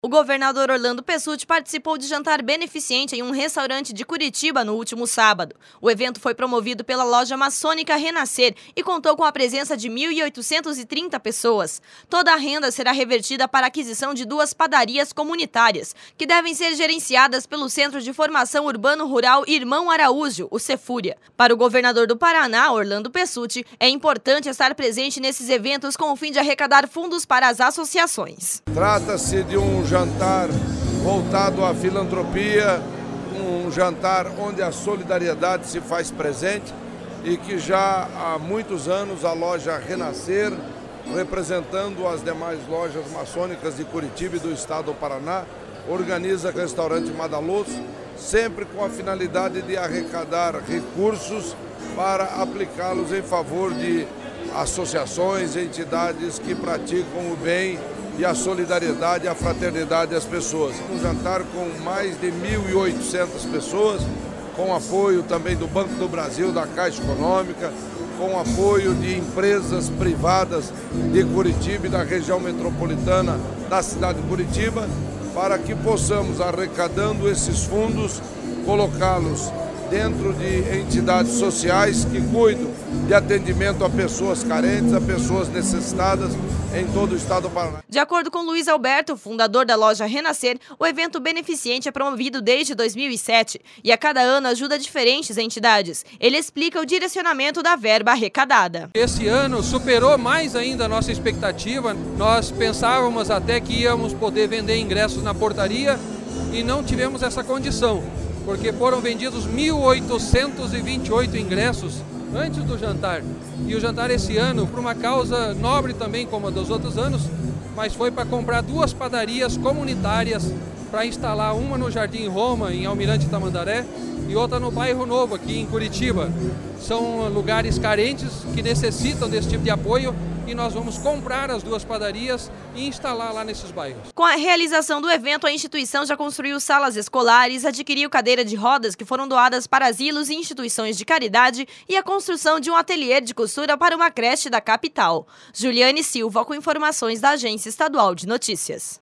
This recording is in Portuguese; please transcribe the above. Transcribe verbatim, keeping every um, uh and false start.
O governador Orlando Pessutti participou de jantar beneficente em um restaurante de Curitiba no último sábado. O evento foi promovido pela loja maçônica Renascer e contou com a presença de mil oitocentas e trinta pessoas. Toda a renda será revertida para a aquisição de duas padarias comunitárias, que devem ser gerenciadas pelo Centro de Formação Urbano Rural Irmão Araújo, o Cefúria. Para o governador do Paraná, Orlando Pessutti, é importante estar presente nesses eventos com o fim de arrecadar fundos para as associações. Trata-se de um jantar voltado à filantropia, um jantar onde a solidariedade se faz presente e que já há muitos anos a loja Renascer, representando as demais lojas maçônicas de Curitiba e do estado do Paraná, organiza o restaurante Madaloso, sempre com a finalidade de arrecadar recursos para aplicá-los em favor de associações, entidades que praticam o bem e a solidariedade e a fraternidade às pessoas. Um jantar com mais de mil e oitocentas pessoas, com apoio também do Banco do Brasil, da Caixa Econômica, com apoio de empresas privadas de Curitiba e da região metropolitana da cidade de Curitiba, para que possamos, arrecadando esses fundos, colocá-los dentro de entidades sociais que cuidam de atendimento a pessoas carentes, a pessoas necessitadas em todo o estado do Paraná. De acordo com Luiz Alberto, fundador da loja Renascer, o evento beneficente é promovido desde dois mil e sete e a cada ano ajuda diferentes entidades. Ele explica o direcionamento da verba arrecadada. Esse ano superou mais ainda a nossa expectativa. Nós pensávamos até que íamos poder vender ingressos na portaria e não tivemos essa condição, porque foram vendidos mil oitocentos e vinte e oito ingressos antes do jantar. E o jantar esse ano, por uma causa nobre também, como a dos outros anos, mas foi para comprar duas padarias comunitárias para instalar, uma no Jardim Roma, em Almirante Tamandaré, e outra no Bairro Novo, aqui em Curitiba. São lugares carentes que necessitam desse tipo de apoio e nós vamos comprar as duas padarias e instalar lá nesses bairros. Com a realização do evento, a instituição já construiu salas escolares, adquiriu cadeira de rodas que foram doadas para asilos e instituições de caridade e a construção de um ateliê de costura para uma creche da capital. Juliane Silva com informações da Agência Estadual de Notícias.